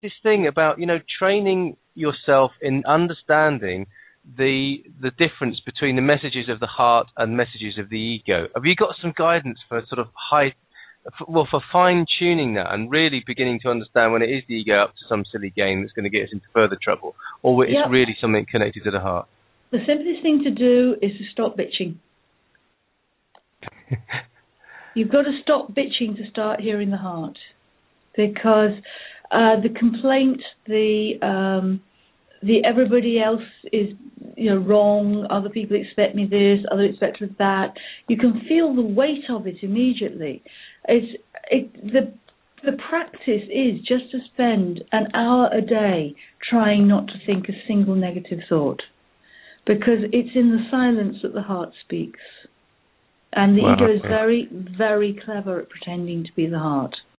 this thing about, training yourself in understanding the difference between the messages of the heart and messages of the ego. Have you got some guidance for sort of for fine-tuning that and really beginning to understand when it is the ego up to some silly game that's going to get us into further trouble, or it's really something connected to the heart? The simplest thing to do is to stop bitching. You've got to stop bitching to start hearing the heart, because the complaint, the everybody else is wrong, other people expect me this, other expect me that. You can feel the weight of it immediately. The practice is just to spend an hour a day trying not to think a single negative thought, because it's in the silence that the heart speaks. And the ego is very, very clever at pretending to be the heart.